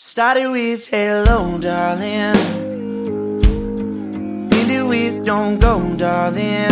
Started with hello, darling. Ended with don't go, darling.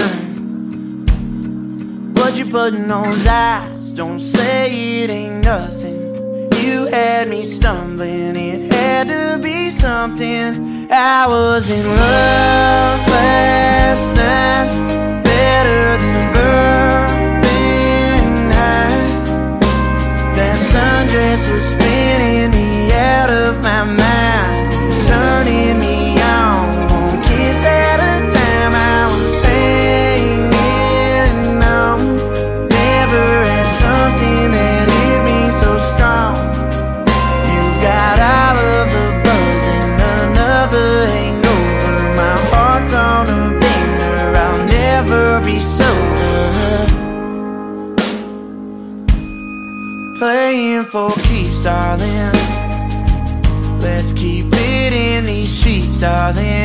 What you put in those eyes? Don't say it ain't nothing. You had me stumbling, it had to be something. I was in love last night, better than a bourbon high. That sundress was spinning me out of my mind, turning me on, one kiss at a time. I was saying no, never had something that hit me so strong. You've got all of the buzz and none of the hangover. My heart's on a bender, I'll never be sober. Playing for keeps, darling. Let's keep it in these sheets, darling.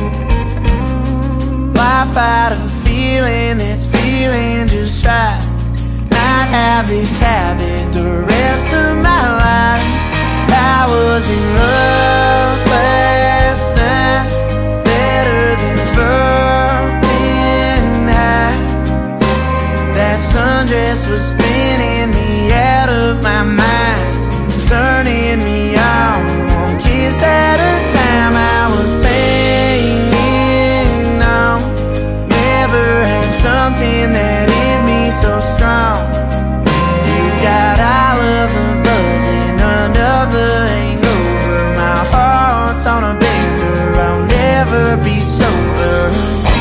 Why fight a feeling that's feeling just right? Might have this habit the rest of my life. I was in love last night, better than a bourbon high. That sundress was spinning me out of my mind, turning me on, one kiss at a time. I was saying no, never had something that hit me so strong. You've got all of the buzz and none of the hangover. My heart's on a bender, I'll never be sober.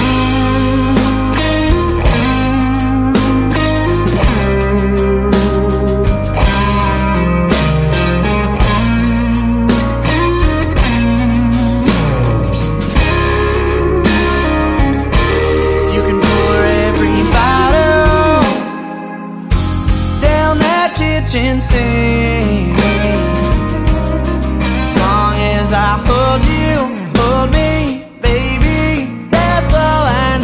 Kitchen sink, as long as I hold you, hold me, baby, that's all I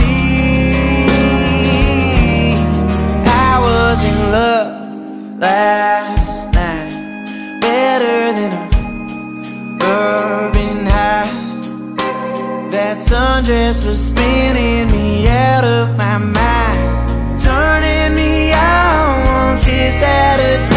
need. I was in love last night, better than a bourbon high. That sundress was spinning me out of my mind, turning me on, one kiss at a time.